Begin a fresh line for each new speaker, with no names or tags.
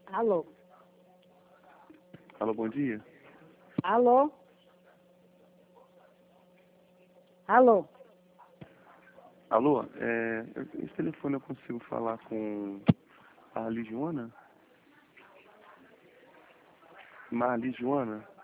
Alô?
Alô, bom dia.
Alô? Alô?
Alô, esse telefone eu consigo falar com a Marli Joana?